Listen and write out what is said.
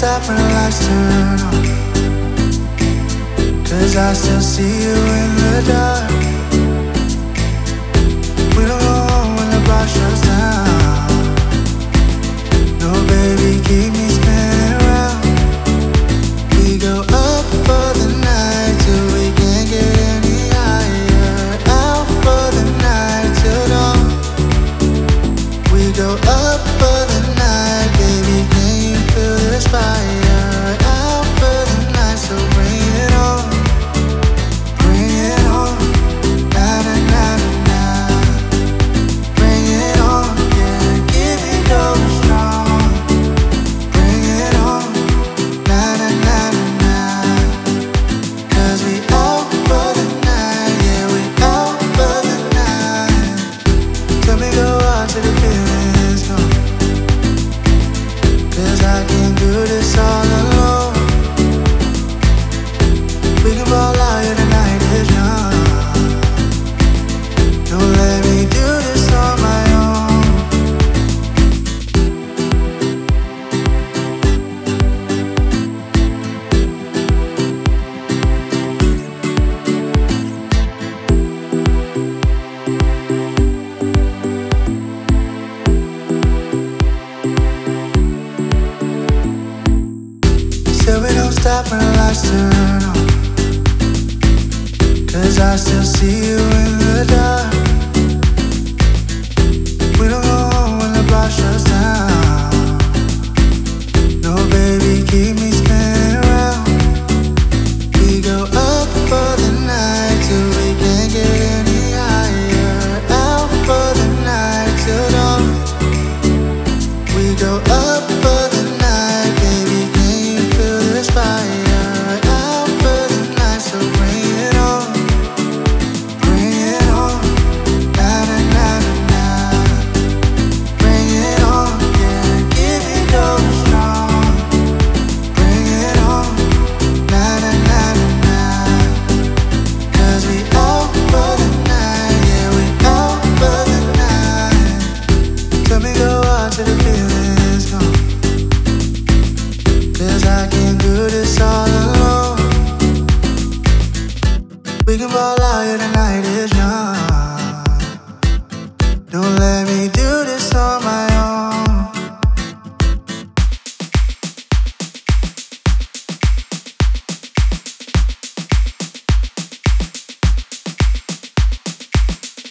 stop when the lights turn on, 'cause I still see you in the dark. We don't go home when the bar shuts down. No, baby, keep me spinning around. We go up for the night till we can't get any higher. Out for the night till dawn. We go up for the night, baby, can you feel this fire? Out for the night, so bring it on. Bring it on. Na na na na na. Bring it on, yeah, give me those strong. Bring it on. Na na na na na. 'Cause we out for the night, yeah, we out for the night. Tell me go out till the feeling's gone, 'cause I can't do this all alone. We can ball out, yeah, the night is young. Don't let me do this on my own. Still we don't stop when the lights turn on, 'cause I still see you in the dark. We don't go home when the bar shuts down. No, baby, keep me spinning around. We go up for the night till we can't get any higher. Out for the night till dawn. We go up for the night, baby, can you feel this fire? Out for the night, so bring it on. Bring it on. Na na na na na. Bring it on, yeah, give me those strong. Bring it on. Na na na na na. 'Cause we out for the night, yeah, we out for the night. Tell me go out till the feeling's gone, 'cause I